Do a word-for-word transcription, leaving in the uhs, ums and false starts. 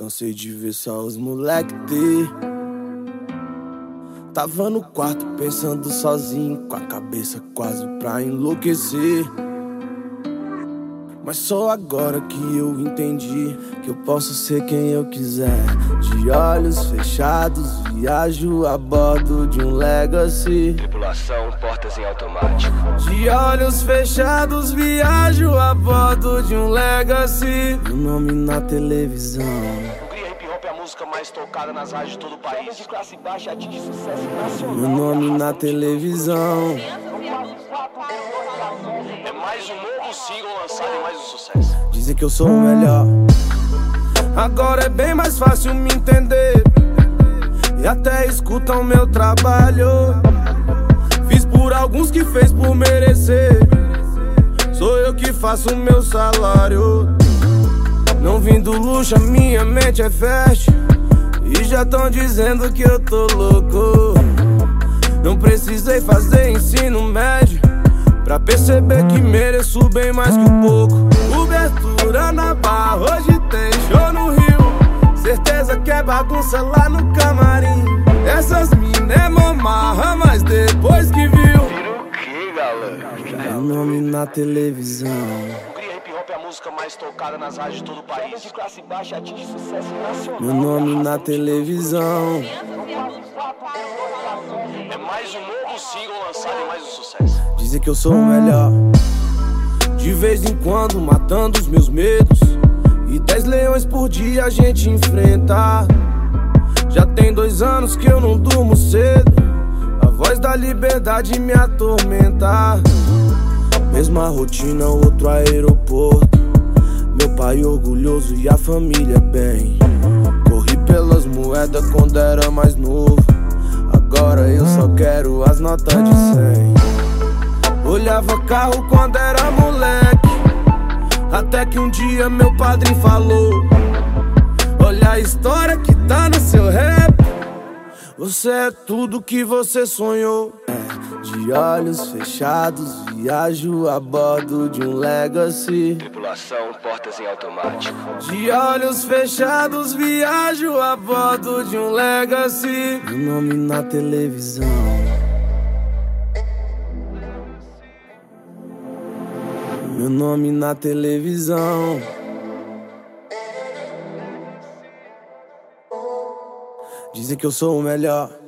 Cansei de ver só os moleque ter. Tava no quarto pensando sozinho, com a cabeça quase pra enlouquecer. Mas só agora que eu entendi que eu posso ser quem eu quiser. De olhos fechados, viajo a bordo de um Legacy. Tripulação, portas em automático. De olhos fechados, viajo a bordo de um Legacy. Meu nome na televisão. Hungria Hip Hop é a música mais tocada nas rádios de todo o país. De classe baixa atinge sucesso nacional. Meu nome na televisão. É mais um novo single lançado e mais um sucesso. Dizem que eu sou o melhor. Agora é bem mais fácil me entender. E até escutam meu trabalho. Fiz por alguns que fez por merecer. Sou eu que faço o meu salário. Não vim do luxo, a minha mente é fértil. E já tão dizendo que eu tô louco. Não precisei fazer ensino médio pra perceber que mereço bem mais que um pouco. Cobertura na barra, hoje tem show no Rio. Certeza que é bagunça lá no camarim. Essas mina é mamarra, mas depois que viu, Vira o que, galera? meu nome na televisão. Hungria Hip Hop é a música mais tocada nas rádios de todo o país. De classe baixa atinge sucesso nacional. Meu nome na televisão. É mais um novo single lançado e mais um sucesso. Dizem que eu sou o melhor. De vez em quando matando os meus medos. E dez leões por dia a gente enfrenta. Já tem dois anos que eu não durmo cedo. A voz da liberdade me atormenta. Mesma rotina, outro aeroporto. Meu pai orgulhoso e a família bem. Corri pelas moedas quando era mais novo. Agora eu só quero as notas de cem. Olhava carro quando era moleque. Até que um dia meu padrinho falou: olha a história que tá no seu rap. Você é tudo que você sonhou. De olhos fechados, viajo a bordo de um Legacy. Tripulação, portas em automático. De olhos fechados, viajo a bordo de um Legacy. Meu nome na televisão. Meu nome na televisão. Dizem que eu sou o melhor.